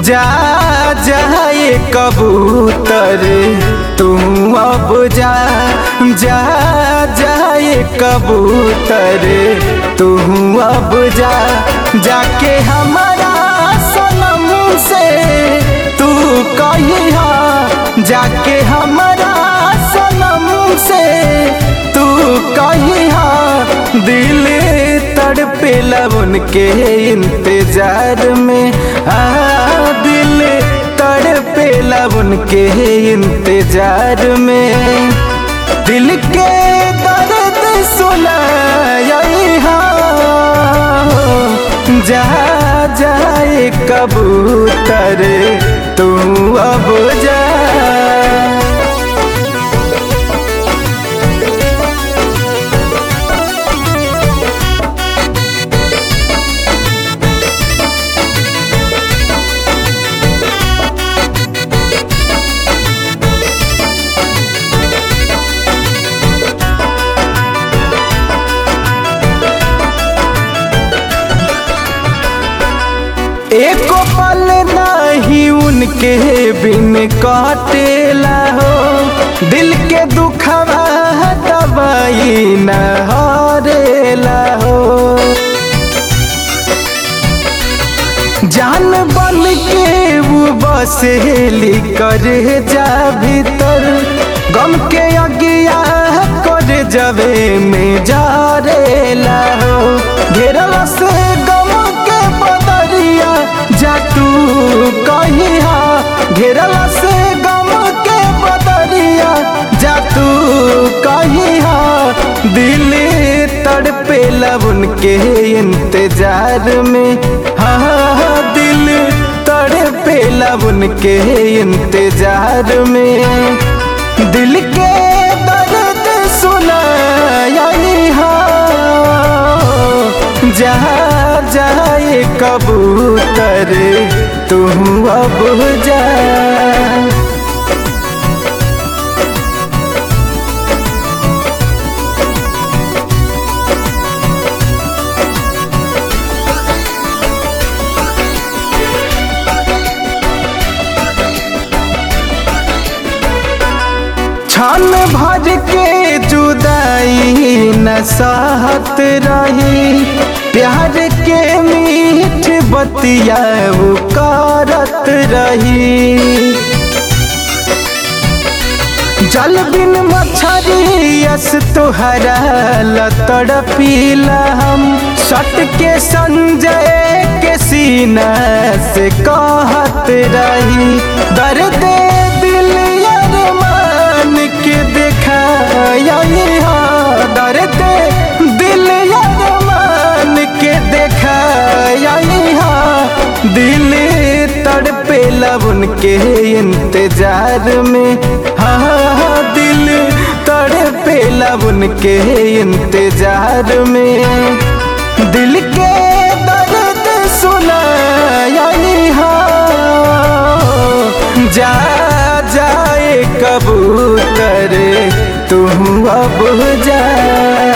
जा जाए कबूतर तू अब जा जा जाए कबूतर तू अब जा जाके हमारा सनम से तू कहिया जाके हमारा सनम से तू कहिया दिल तड़पेला उनके इंतजार में दिल तड़पेला उनके इंतजार में दिल के दर्द सुनाया जा जाए कबूतर तू अब जा। एको पल नहीं उनके बिन काटेला हो दिल के दुखवा दवाई न हारेला हो जान बन के वो बसेली करे जा भीतर गम के अगिया कर जबे में जा रेला हो घेरला से गम के बदरिया जा तू कहिया घेरला से गम के बदरिया जा तू कहिया दिल तड़पेला उनके इंतजार में दिल तड़पेला उनके इंतजार में दिल के दर्द सुनाया जा जाए कबूतर तू अब जा। क्षण भर के जुदाई न सहत रही प्यार के मीठ बतिया वो करत रही जल बिन मछरी यस तोहरा तड़पीला हम सट के संजय के सीना से कहत रही दर्द दिल अरमान के देखा दर्द दिल अरमान के देखा दिल तड़पेला उनके इंतजार में दिल तड़पेला उनके इंतजार में दिल के दर्द सुनाया जा जाए कबूतर तू अब जा।